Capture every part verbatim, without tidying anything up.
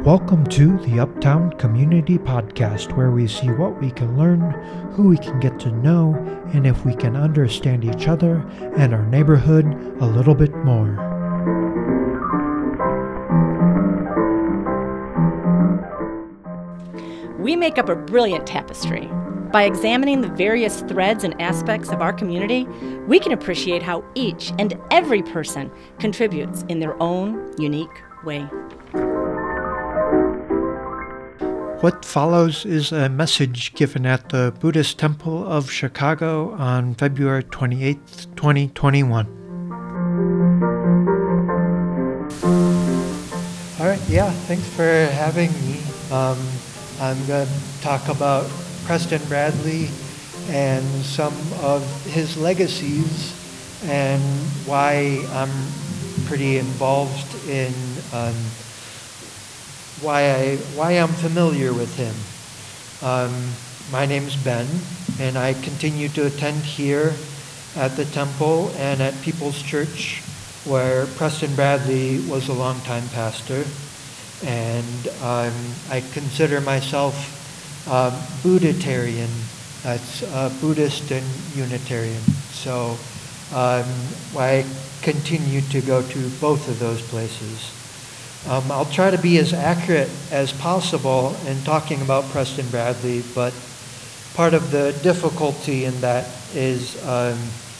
Welcome to the Uptown Community Podcast, where we see what we can learn, who we can get to know, and if we can understand each other and our neighborhood a little bit more. We make up a brilliant tapestry. By examining the various threads and aspects of our community, we can appreciate how each and every person contributes in their own unique way. What follows is a message given at the Buddhist Temple of Chicago on February twenty-eighth, twenty twenty-one. All right, yeah, thanks for having me. Um, I'm going to talk about Preston Bradley and some of his legacies and why I'm pretty involved in um, why I why I'm familiar with him. Um, my name's Ben, and I continue to attend here at the temple and at People's Church, where Preston Bradley was a longtime pastor. And um, I consider myself uh, Buddhitarian. That's uh, Buddhist and Unitarian. So um, I continue to go to both of those places. Um, I'll try to be as accurate as possible in talking about Preston Bradley, but part of the difficulty in that is um,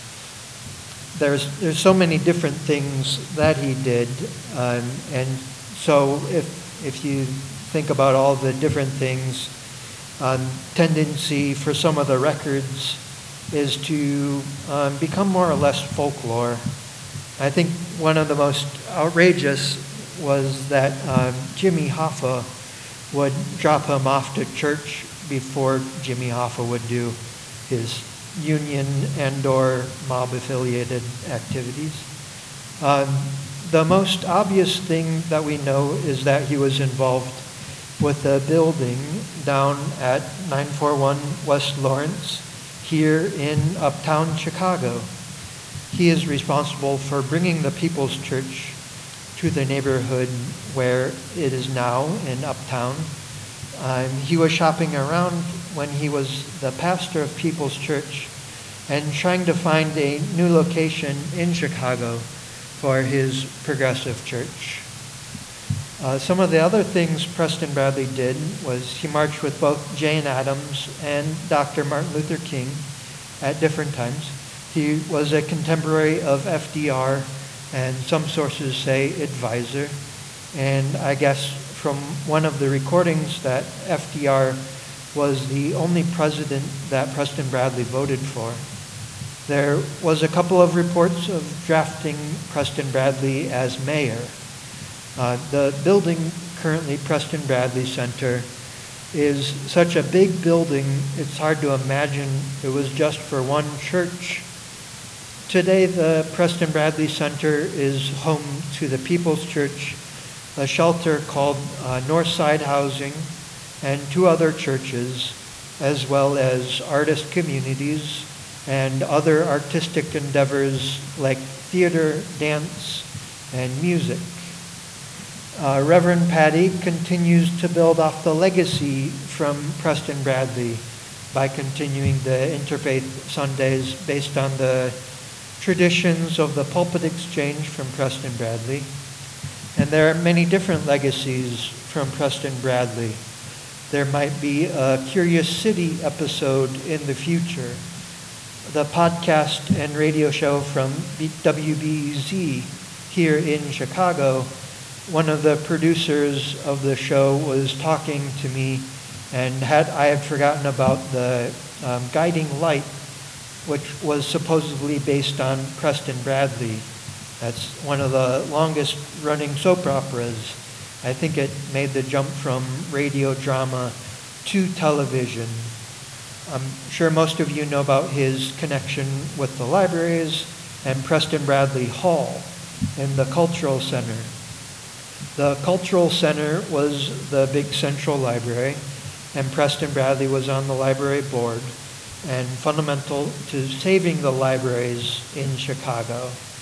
there's there's so many different things that he did, um, and so if if you think about all the different things, um, tendency for some of the records is to um, become more or less folklore. I think one of the most outrageous was that um, Jimmy Hoffa would drop him off to church before Jimmy Hoffa would do his union and or mob-affiliated activities. Um, the most obvious thing that we know is that he was involved with a building down at nine forty-one West Lawrence here in Uptown Chicago. He is responsible for bringing the People's Church to the neighborhood where it is now in Uptown. Um, he was shopping around when he was the pastor of People's Church and trying to find a new location in Chicago for his progressive church. Uh, some of the other things Preston Bradley did was he marched with both Jane Addams and Doctor Martin Luther King at different times. He was a contemporary of F D R, and some sources say advisor. And I guess from one of the recordings that F D R was the only president that Preston Bradley voted for. There was a couple of reports of drafting Preston Bradley as mayor. Uh, the building currently, Preston Bradley Center, is such a big building, it's hard to imagine it was just for one church. Today, the Preston Bradley Center is home to the People's Church, a shelter called uh, Northside Housing, and two other churches, as well as artist communities and other artistic endeavors like theater, dance, and music. Uh, Reverend Patty continues to build off the legacy from Preston Bradley by continuing the Interfaith Sundays based on the traditions of the pulpit exchange from Preston Bradley. And there are many different legacies from Preston Bradley. There might be a Curious City episode in the future. The podcast and radio show from W B E Z here in Chicago, one of the producers of the show was talking to me, and had I had forgotten about the um, Guiding Light, which was supposedly based on Preston Bradley. That's one of the longest running soap operas. I think it made the jump from radio drama to television. I'm sure most of you know about his connection with the libraries and Preston Bradley Hall in the Cultural Center. The Cultural Center was the big central library, and Preston Bradley was on the library board and fundamental to saving the libraries in Chicago.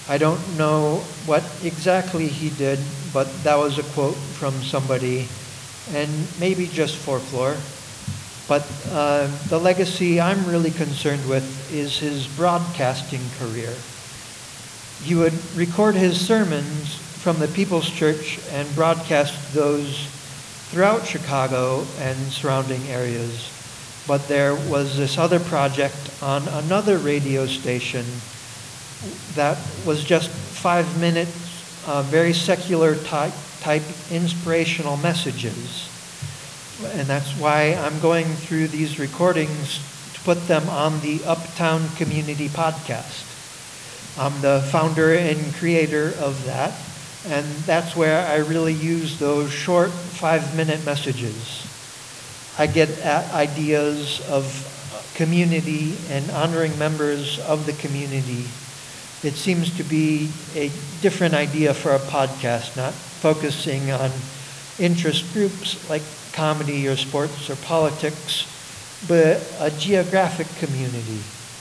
I don't know what exactly he did, but that was a quote from somebody, and maybe just folklore. But uh, the legacy I'm really concerned with is his broadcasting career. He would record his sermons from the People's Church and broadcast those throughout Chicago and surrounding areas. But there was this other project on another radio station that was just five minutes, uh, very secular type, type inspirational messages. And that's why I'm going through these recordings to put them on the Uptown Community Podcast. I'm the founder and creator of that, and that's where I really use those short five-minute messages. I get at ideas of community and honoring members of the community. It seems to be a different idea for a podcast, not focusing on interest groups like comedy or sports or politics, but a geographic community.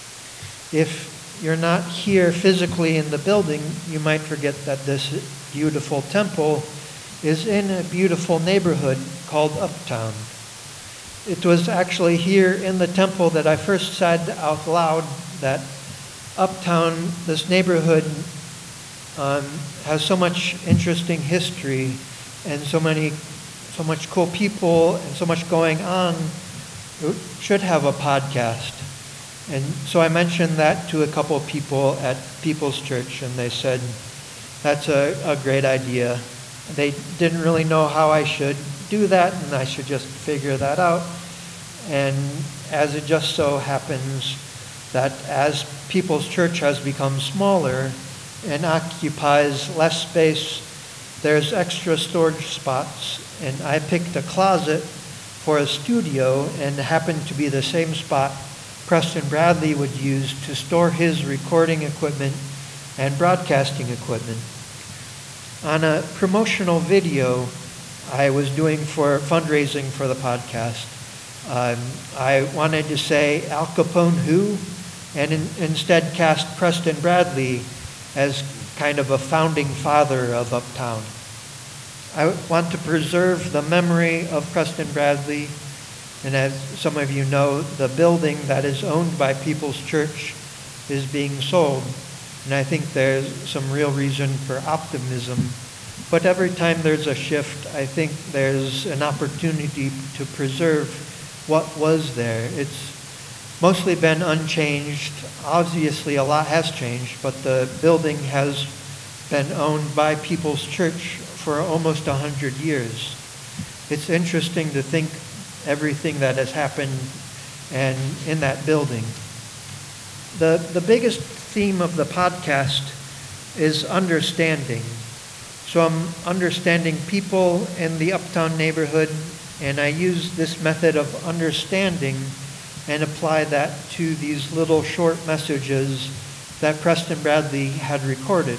If you're not here physically in the building, you might forget that this beautiful temple is in a beautiful neighborhood called Uptown. It was actually here in the temple that I first said out loud that Uptown, this neighborhood, um, has so much interesting history and so many, so much cool people and so much going on. It should have a podcast. And so I mentioned that to a couple of people at People's Church, and they said, that's a, a great idea. They didn't really know how I should do that, and I should just figure that out. And as it just so happens that as People's Church has become smaller and occupies less space, there's extra storage spots, and I picked a closet for a studio, and it happened to be the same spot Preston Bradley would use to store his recording equipment and broadcasting equipment. On a promotional video I was doing for fundraising for the podcast, um, I wanted to say Al Capone who, and in, instead cast Preston Bradley as kind of a founding father of Uptown. I want to preserve the memory of Preston Bradley, and as some of you know, the building that is owned by People's Church is being sold, and I think there's some real reason for optimism. But every time there's a shift, I think there's an opportunity to preserve what was there. It's mostly been unchanged. Obviously, a lot has changed, but the building has been owned by People's Church for almost one hundred years. It's interesting to think everything that has happened and in that building. The, the biggest theme of the podcast is understanding. So I'm understanding people in the Uptown neighborhood, and I use this method of understanding and apply that to these little short messages that Preston Bradley had recorded.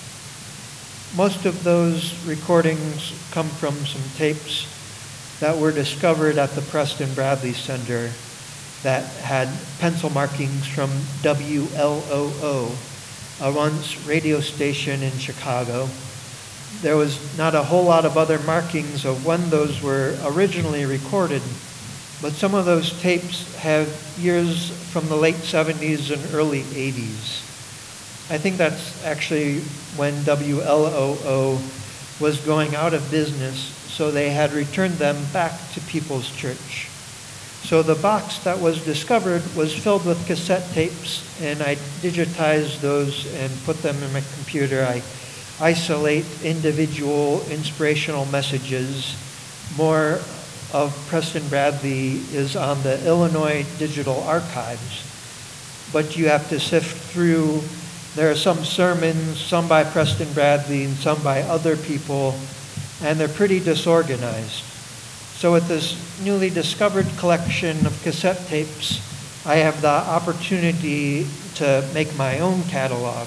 Most of those recordings come from some tapes that were discovered at the Preston Bradley Center that had pencil markings from W L O O, a once radio station in Chicago. There was not a whole lot of other markings of when those were originally recorded, but some of those tapes have years from the late seventies and early eighties. I think that's actually when W L O O was going out of business, so they had returned them back to People's Church. So the box that was discovered was filled with cassette tapes, and I digitized those and put them in my computer. I isolate individual inspirational messages. More of Preston Bradley is on the Illinois Digital Archives, but you have to sift through. There are some sermons, some by Preston Bradley and some by other people, and they're pretty disorganized. So with this newly discovered collection of cassette tapes, I have the opportunity to make my own catalog.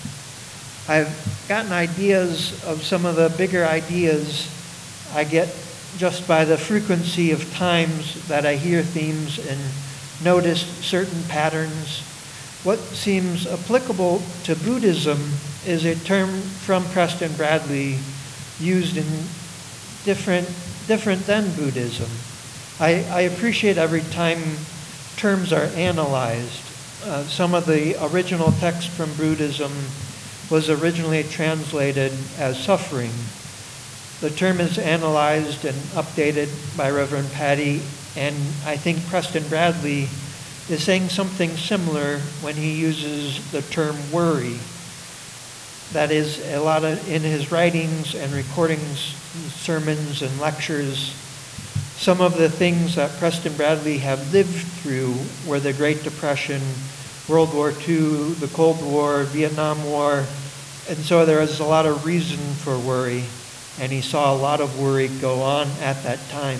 I've gotten ideas of some of the bigger ideas I get just by the frequency of times that I hear themes and notice certain patterns. What seems applicable to Buddhism is a term from Preston Bradley used in different, different than Buddhism. I, I appreciate every time terms are analyzed. Uh, some of the original text from Buddhism was originally translated as suffering. The term is analyzed and updated by Reverend Patty, and I think Preston Bradley is saying something similar when he uses the term worry. That is, a lot of, in his writings and recordings, sermons and lectures, some of the things that Preston Bradley have lived through were the Great Depression, World War Two, the Cold War, Vietnam War, and so there was a lot of reason for worry, and he saw a lot of worry go on at that time.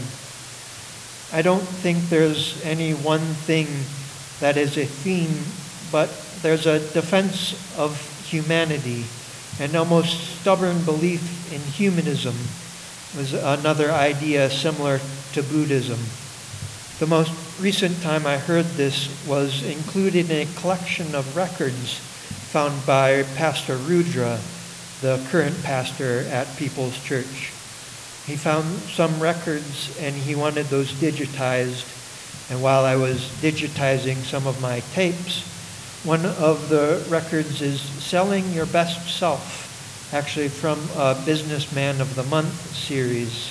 I don't think there's any one thing that is a theme, but there's a defense of humanity, an almost stubborn belief in humanism was another idea similar to Buddhism. The most recent time I heard this was included in a collection of records found by Pastor Rudra, the current pastor at People's Church. He found some records and he wanted those digitized. And while I was digitizing some of my tapes, one of the records is Selling Your Best Self, actually from a Businessman of the Month series.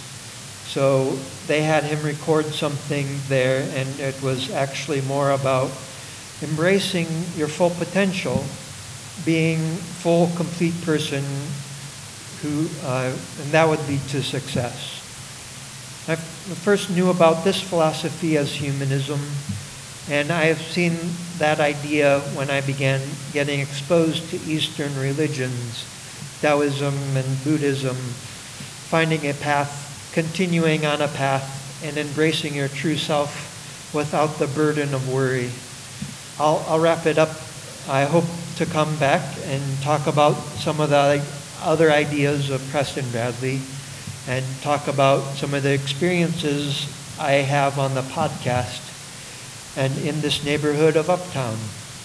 So they had him record something there, and it was actually more about embracing your full potential, being full, complete person who, uh, and that would lead to success. I first knew about this philosophy as humanism, and I have seen that idea when I began getting exposed to Eastern religions, Taoism and Buddhism, finding a path, continuing on a path, and embracing your true self without the burden of worry. I'll, I'll wrap it up. I hope to come back and talk about some of the other ideas of Preston Bradley and talk about some of the experiences I have on the podcast and in this neighborhood of Uptown.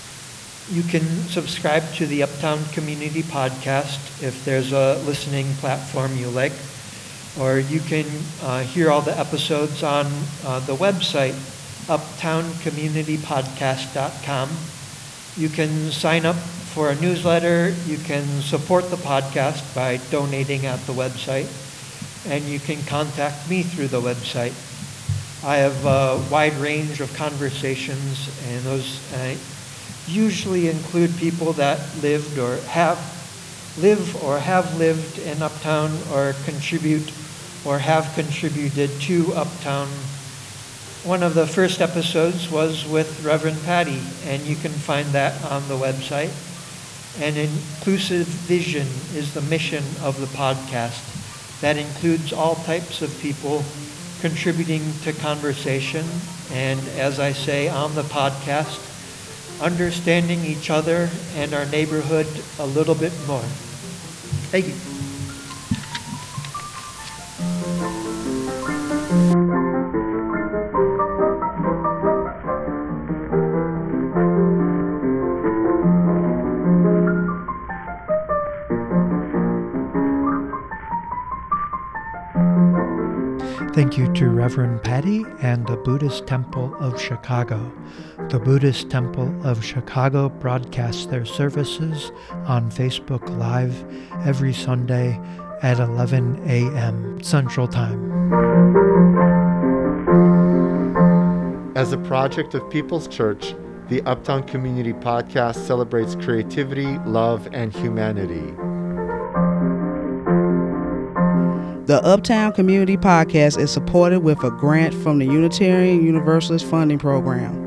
You can subscribe to the Uptown Community Podcast if there's a listening platform you like, or you can uh, hear all the episodes on uh, the website, uptown community podcast dot com. You can sign up for a newsletter. You can support the podcast by donating at the website, and you can contact me through the website. I have a wide range of conversations, and those uh, usually include people that lived or have live or have lived in Uptown or contribute or have contributed to Uptown. One of the first episodes was with Reverend Patty, and you can find that on the website. An inclusive vision is the mission of the podcast. That includes all types of people contributing to conversation, and as I say on the podcast, understanding each other and our neighborhood a little bit more. Thank you. Thank you to Reverend Patty and the Buddhist Temple of Chicago. The Buddhist Temple of Chicago broadcasts their services on Facebook Live every Sunday at eleven a.m. Central Time. As a project of People's Church, the Uptown Community Podcast celebrates creativity, love, and humanity. The Uptown Community Podcast is supported with a grant from the Unitarian Universalist Funding Program.